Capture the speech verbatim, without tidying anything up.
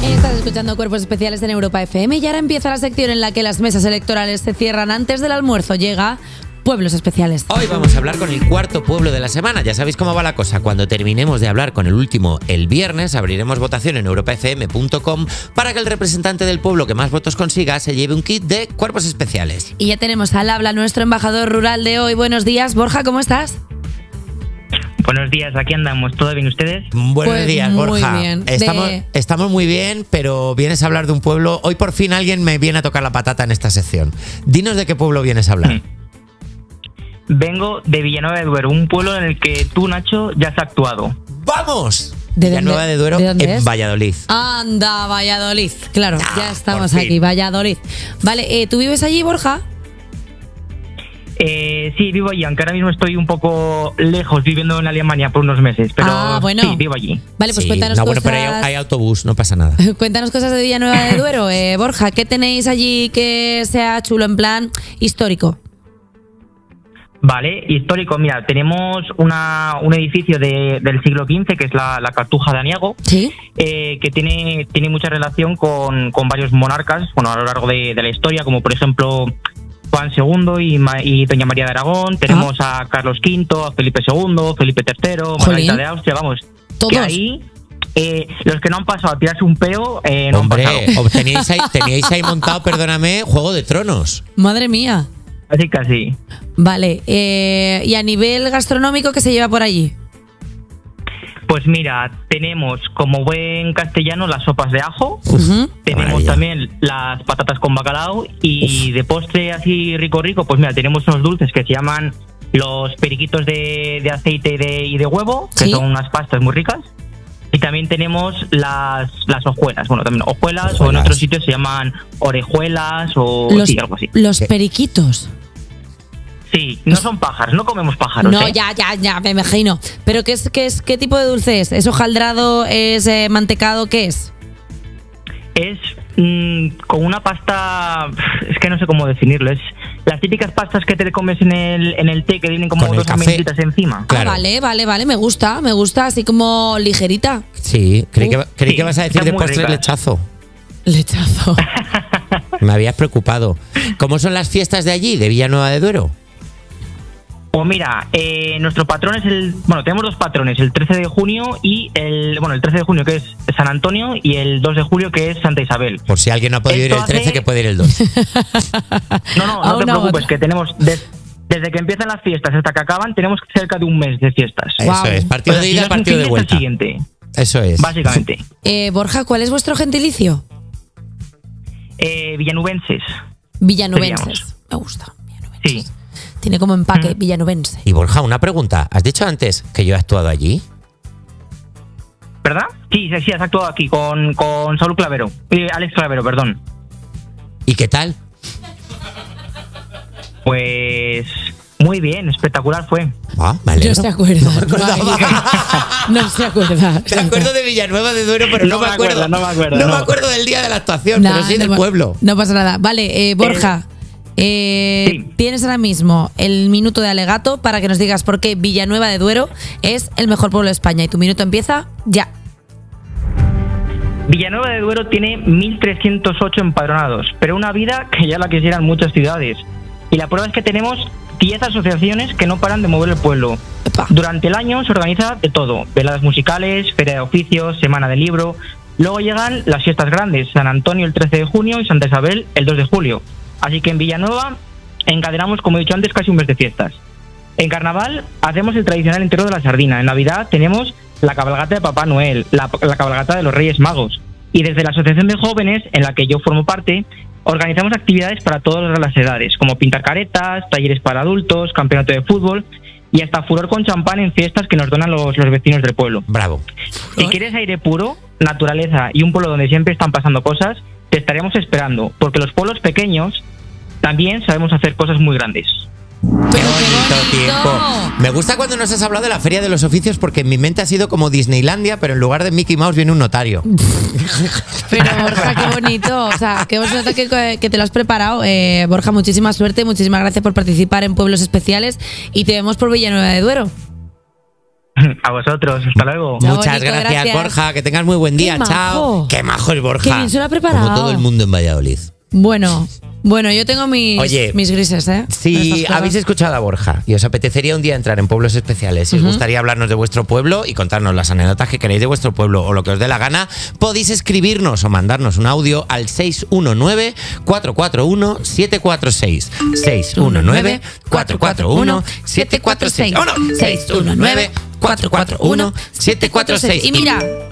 Estás escuchando Cuerpos Especiales en Europa F M y ahora empieza la sección en la que las mesas electorales se cierran antes del almuerzo. Llega Pueblos Especiales. Hoy vamos a hablar con el cuarto pueblo de la semana. Ya sabéis cómo va la cosa. Cuando terminemos de hablar con el último el viernes, abriremos votación en europa f m punto com para que el representante del pueblo que más votos consiga se lleve un kit de Cuerpos Especiales. Y ya tenemos al habla nuestro embajador rural de hoy. Buenos días, Borja, ¿cómo estás? Buenos días, aquí andamos. ¿Todo bien ustedes? Buenos Pues días, muy Borja. bien. Estamos, De- estamos muy bien, pero vienes a hablar de un pueblo. Hoy por fin alguien me viene a tocar la patata en esta sección. Dinos de qué pueblo vienes a hablar. Vengo de Villanueva de Duero, un pueblo en el que tú, Nacho, ya has actuado. ¡Vamos! ¿De Villanueva dónde- de Duero, de dónde en es? Valladolid. Anda, Valladolid. Claro, Ah, ya estamos por fin. aquí, Valladolid. Vale, eh, ¿tú vives allí, Borja? Eh, sí, vivo allí, aunque ahora mismo estoy un poco lejos, viviendo en Alemania por unos meses. Pero Ah, bueno. sí, vivo allí. Vale, pues Sí, cuéntanos no, bueno, cosas. pero hay, hay autobús, no pasa nada. Cuéntanos cosas de Villanueva de Duero, eh, Borja. ¿Qué tenéis allí que sea chulo en plan histórico? Vale, histórico, mira, tenemos una, un edificio de, del siglo quince, que es la, la Cartuja de Aniago, Sí. eh, que tiene, tiene mucha relación con, con varios monarcas, bueno, a lo largo de, de la historia, como por ejemplo Juan segundo y, Ma- y Doña María de Aragón. Tenemos a Carlos quinto, a Felipe segundo, Felipe tercero, Margarita Jolín. de Austria, vamos. Todos. Que ahí, eh, los que no han pasado a tirarse un peo, eh, no Hombre, han pasado. o teníais ahí, teníais ahí montado, perdóname, Juego de Tronos. Madre mía. Así que así. Vale, eh, y a nivel gastronómico, ¿qué se lleva por allí? Pues mira, tenemos como buen castellano las sopas de ajo. Ujú. Tenemos maravilla. también las patatas con bacalao y de postre así rico rico, pues mira, tenemos unos dulces que se llaman los periquitos de, de aceite y de, y de huevo, que Sí. son unas pastas muy ricas. Y también tenemos las, las hojuelas, bueno, también hojuelas, o en Hojuelas. otros sitios se llaman orejuelas o Los, sí, algo así. los ¿Qué? periquitos. Sí, no son pájaros, no comemos pájaros. No, ¿eh? ya, ya, ya, me imagino. ¿Pero qué es, qué es, qué tipo de dulce es? ¿Es hojaldrado? ¿Es eh, mantecado? ¿Qué es? Es mm, con una pasta, es que no sé cómo definirlo, es las típicas pastas que te comes en el, en el té que tienen como Con el dos café. almendritas encima. Claro. Ah, vale, vale, vale, me gusta, me gusta, así como ligerita. Sí, creí, que, Uh, creí sí, que vas a decir están de muy postre ricas. lechazo. Lechazo. Me habías preocupado. ¿Cómo son las fiestas de allí, de Villanueva de Duero? Pues mira, eh, nuestro patrón es el, bueno, tenemos dos patrones, el trece de junio y el, bueno, el trece de junio que es San Antonio y el dos de julio que es Santa Isabel. Por si alguien no ha podido ir Esto el trece, hace- que puede ir el dos. No, no, A no te una preocupes, otra. que tenemos des- desde que empiezan las fiestas hasta que acaban tenemos cerca de un mes de fiestas. Eso Guau. es, O partido sea, de si ida, no es un partido fin, de es el vuelta. siguiente, Eso es. básicamente. Eh, Borja, ¿cuál es vuestro gentilicio? Eh, villanubenses, Villanubenses. Seríamos. Me gusta. Villanubenses. sí. Tiene como empaque Mm. villanubense. Y Borja, una pregunta. ¿Has dicho antes que yo he actuado allí? ¿Verdad? Sí, sí, sí, has actuado aquí con, con Saúl Clavero, eh, Alex Clavero, perdón. ¿Y qué tal? Pues muy bien, espectacular fue. Ah, me alegro. No se acuerda. No me acordaba. No se acuerda. Me acuerdo de Villanueva de Duero, pero no, No me me acuerdo. acuerdo, no me acuerdo, No me no. acuerdo del día de la actuación, Nah, pero sí del no pa- pueblo. No pasa nada. Vale, eh, Borja, eh, sí. tienes ahora mismo el minuto de alegato para que nos digas por qué Villanueva de Duero es el mejor pueblo de España. Y tu minuto empieza ya. Villanueva de Duero tiene mil trescientos ocho empadronados, pero una vida que ya la quisieran muchas ciudades. Y la prueba es que tenemos diez asociaciones que no paran de mover el pueblo. Epa. Durante el año se organiza de todo: veladas musicales, feria de oficios, semana del libro. Luego llegan las fiestas grandes: San Antonio el trece de junio y Santa Isabel el dos de julio. Así que en Villanueva encadenamos, como he dicho antes, casi un mes de fiestas. En Carnaval hacemos el tradicional entierro de la sardina. En Navidad tenemos la cabalgata de Papá Noel, la, la cabalgata de los Reyes Magos. Y desde la Asociación de Jóvenes, en la que yo formo parte, organizamos actividades para todas las edades, como pintar caretas, talleres para adultos, campeonato de fútbol y hasta furor con champán en fiestas que nos donan los, los vecinos del pueblo. Bravo. Si quieres aire puro, naturaleza y un pueblo donde siempre están pasando cosas, te estaremos esperando, porque los pueblos pequeños también sabemos hacer cosas muy grandes. Qué bonito tiempo. Me gusta cuando nos has hablado de la Feria de los Oficios, porque en mi mente ha sido como Disneylandia, pero en lugar de Mickey Mouse viene un notario. Pero Borja, qué bonito. O sea, qué bonito que, que te lo has preparado. Eh, Borja, muchísima suerte, muchísimas gracias por participar en Pueblos Especiales y te vemos por Villanueva de Duero. A vosotros, hasta luego. Chao, Muchas Nico, gracias, gracias. Borja. Que tengas muy buen día. Qué Chao. majo. Qué majo es Borja. Qué bien se lo ha preparado. Como todo el mundo en Valladolid. Bueno, bueno, yo tengo mis, Oye, mis grises, ¿eh? Si habéis escuchado a Borja y os apetecería un día entrar en pueblos especiales, si os Ujú. gustaría hablarnos de vuestro pueblo y contarnos las anécdotas que queréis de vuestro pueblo o lo que os dé la gana, podéis escribirnos o mandarnos un audio al seis uno nueve, cuatro cuatro uno, siete cuatro seis. seis uno nueve, cuatro cuatro uno, siete cuatro seis. ¡Oh, no! seis uno nueve, cuatro cuatro uno, siete cuatro seis. Y mira,